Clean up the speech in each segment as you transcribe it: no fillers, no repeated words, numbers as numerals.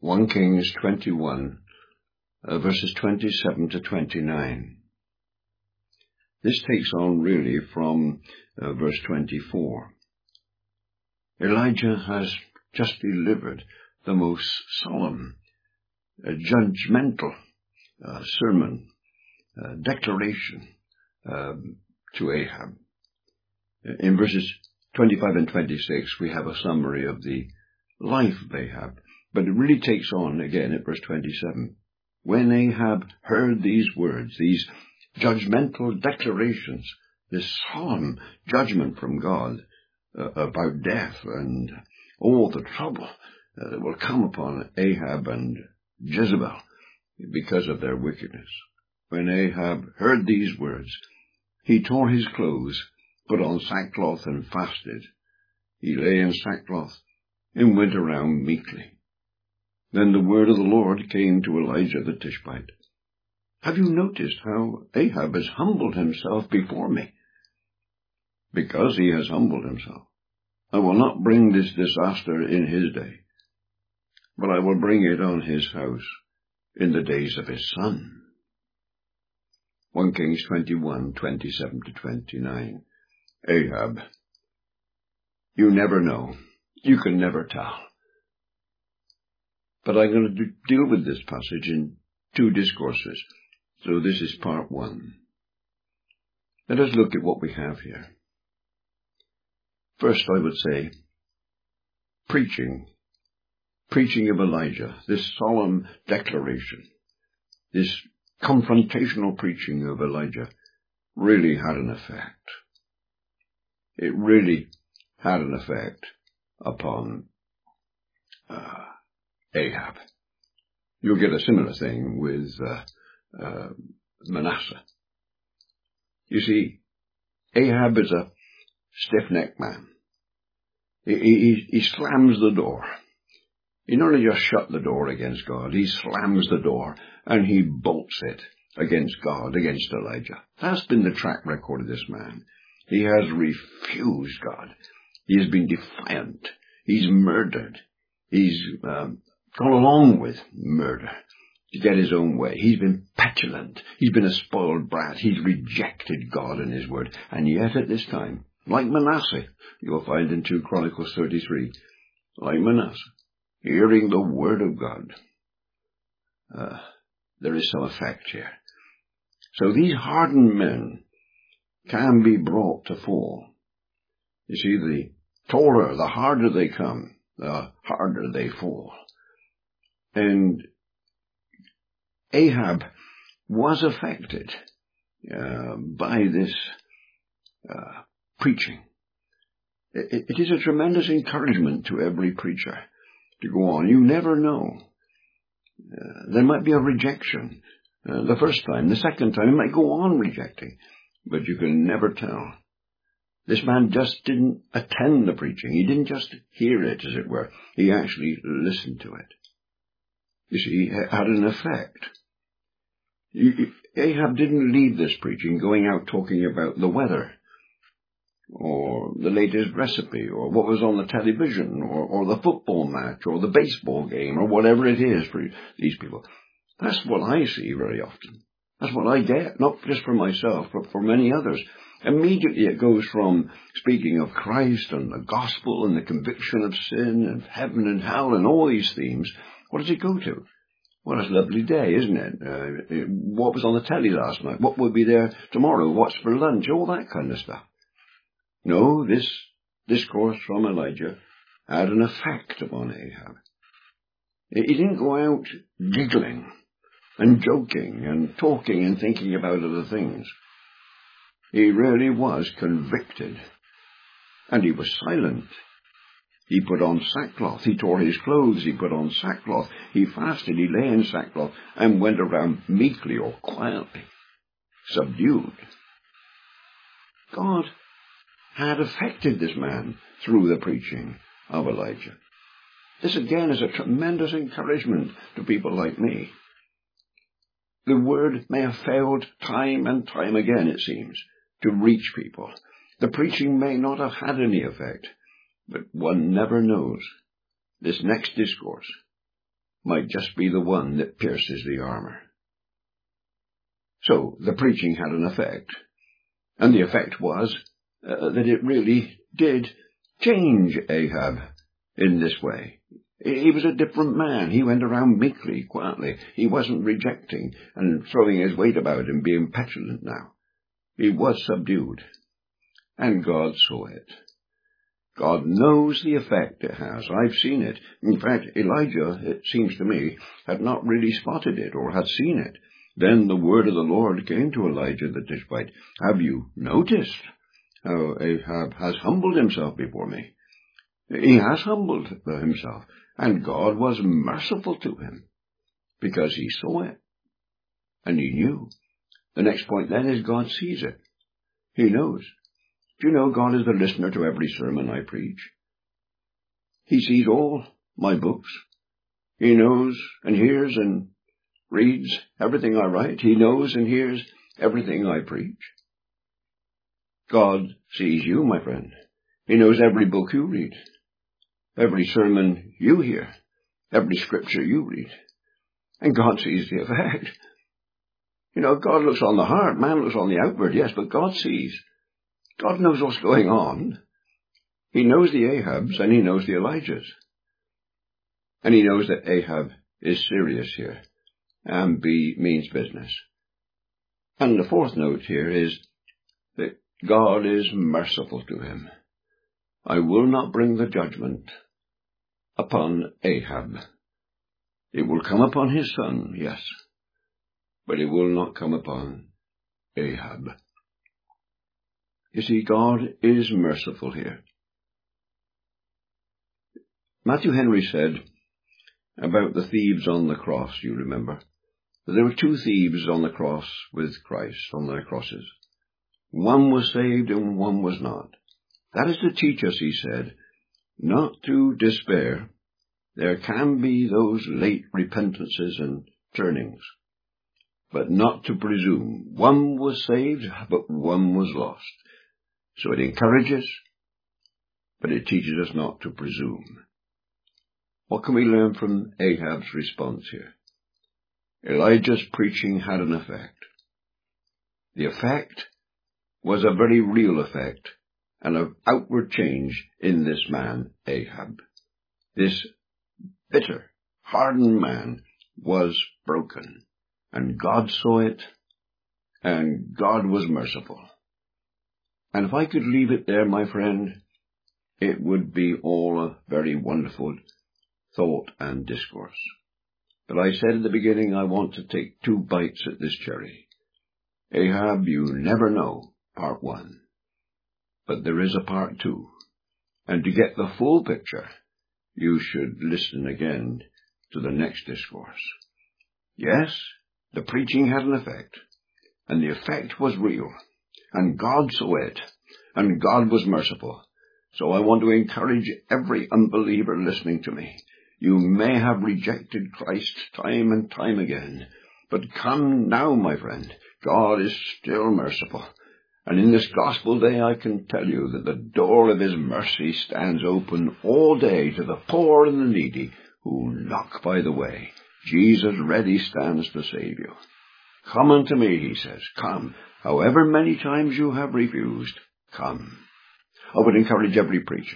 1 Kings 21, verses 27 to 29. This takes on really from verse 24. Elijah has just delivered the most solemn, judgmental sermon, declaration to Ahab. In verses 25 and 26, we have a summary of the life of Ahab, but it really takes on again at verse 27. When Ahab heard these words, these judgmental declarations, this solemn judgment from God about death and all the trouble that will come upon Ahab and Jezebel because of their wickedness. When Ahab heard these words, he tore his clothes, put on sackcloth and fasted. He lay in sackcloth and went around meekly. Then the word of the Lord came to Elijah the Tishbite. Have you noticed how Ahab has humbled himself before me? Because he has humbled himself, I will not bring this disaster in his day, but I will bring it on his house in the days of his son. 1 Kings 21, 27 to 29. Ahab, you never know. You can never tell. But I'm going to deal with this passage in two discourses. So this is part one. Let us look at what we have here. First, I would say, preaching of Elijah, this solemn declaration, this confrontational preaching of Elijah really had an effect. It really had an effect upon Ahab. You'll get a similar thing with Manasseh. You see, Ahab is a stiff-necked man. He slams the door. He not only just shut the door against God, he slams the door and he bolts it against God, against Elijah. That's been the track record of this man. He has refused God. He has been defiant. He's murdered. He's gone along with murder to get his own way. He's been petulant. He's been a spoiled brat. He's rejected God and his word. And yet at this time, like Manasseh, you'll find in 2 Chronicles 33, like Manasseh, hearing the word of God, there is some effect here. So these hardened men can be brought to fall. You see, the taller, the harder they come, the harder they fall. And Ahab was affected by this preaching. It is a tremendous encouragement to every preacher to go on. You never know. There might be a rejection the first time, the second time. It might go on rejecting, but you can never tell. This man just didn't attend the preaching. He didn't just hear it, as it were. He actually listened to it. You see, it had an effect. Ahab didn't leave this preaching going out talking about the weather, or the latest recipe, or what was on the television, or the football match, or the baseball game, or whatever it is for these people. That's what I see very often. That's what I get, not just for myself, but for many others. Immediately it goes from speaking of Christ and the gospel and the conviction of sin and heaven and hell and all these themes. What does it go to? Well, it's a lovely day, isn't it? What was on the telly last night? What will be there tomorrow? What's for lunch? All that kind of stuff. No, this discourse from Elijah had an effect upon Ahab. He didn't go out giggling and joking and talking and thinking about other things. He really was convicted, and he was silent. He put on sackcloth. He tore his clothes. He put on sackcloth. He fasted. He lay in sackcloth and went around meekly or quietly, subdued. God had affected this man through the preaching of Elijah. This again is a tremendous encouragement to people like me. The word may have failed time and time again, it seems, to reach people. The preaching may not have had any effect, but one never knows. This next discourse might just be the one that pierces the armor. So the preaching had an effect, and the effect was that it really did change Ahab in this way. He was a different man. He went around meekly, quietly. He wasn't rejecting and throwing his weight about and being petulant now. He was subdued, and God saw it. God knows the effect it has. I've seen it. In fact, Elijah, it seems to me, had not really spotted it or had seen it. Then the word of the Lord came to Elijah the Tishbite. Have you noticed how Ahab has humbled himself before me? He has humbled himself, and God was merciful to him because he saw it and he knew. The next point then is God sees it. He knows. Do you know God is the listener to every sermon I preach? He sees all my books. He knows and hears and reads everything I write. He knows and hears everything I preach. God sees you, my friend. He knows every book you read, every sermon you hear, every scripture you read. And God sees the effect. You know, God looks on the heart, man looks on the outward, yes, but God sees. God knows what's going on. He knows the Ahabs and he knows the Elijahs. And he knows that Ahab is serious here, and B means business. And the fourth note here is that God is merciful to him. I will not bring the judgment upon Ahab. It will come upon his son, yes, but it will not come upon Ahab. You see, God is merciful here. Matthew Henry said about the thieves on the cross, you remember, that there were two thieves on the cross with Christ on their crosses. One was saved and one was not. That is to teach us, he said, not to despair. There can be those late repentances and turnings, but not to presume. One was saved, but one was lost. So it encourages, but it teaches us not to presume. What can we learn from Ahab's response here? Elijah's preaching had an effect. The effect was a very real effect and of outward change in this man, Ahab. This bitter, hardened man was broken, and God saw it, and God was merciful. And if I could leave it there, my friend, it would be all a very wonderful thought and discourse. But I said at the beginning I want to take 2 bites at this cherry. Ahab, you never know, part 1. But there is a part 2. And to get the full picture, you should listen again to the next discourse. Yes, the preaching had an effect, and the effect was real, and God saw it, and God was merciful. So I want to encourage every unbeliever listening to me. You may have rejected Christ time and time again, but come now, my friend. God is still merciful. And in this gospel day I can tell you that the door of his mercy stands open all day to the poor and the needy who knock by the way. Jesus ready stands to save you. Come unto me, he says, come. However many times you have refused, come. I would encourage every preacher.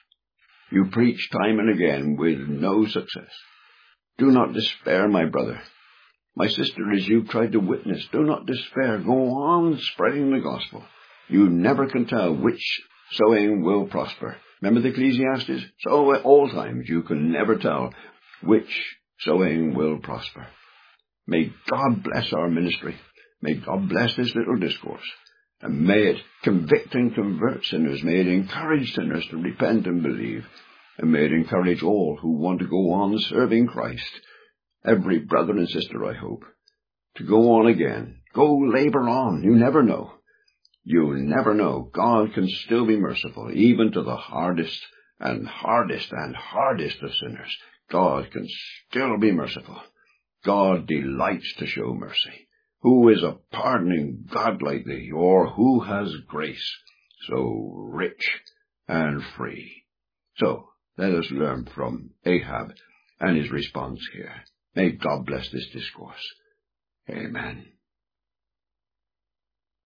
You preach time and again with no success. Do not despair, my brother. My sister, as you've tried to witness, do not despair. Go on spreading the gospel. You never can tell which sowing will prosper. Remember the Ecclesiastes? So at all times you can never tell which sowing will prosper. May God bless our ministry. May God bless this little discourse. And may it convict and convert sinners. May it encourage sinners to repent and believe. And may it encourage all who want to go on serving Christ. Every brother and sister, I hope, to go on again. Go labor on. You never know. You never know. God can still be merciful, even to the hardest and hardest and hardest of sinners. God can still be merciful. God delights to show mercy. Who is a pardoning God like thee, or who has grace so rich and free? So let us learn from Ahab and his response here. May God bless this discourse. Amen.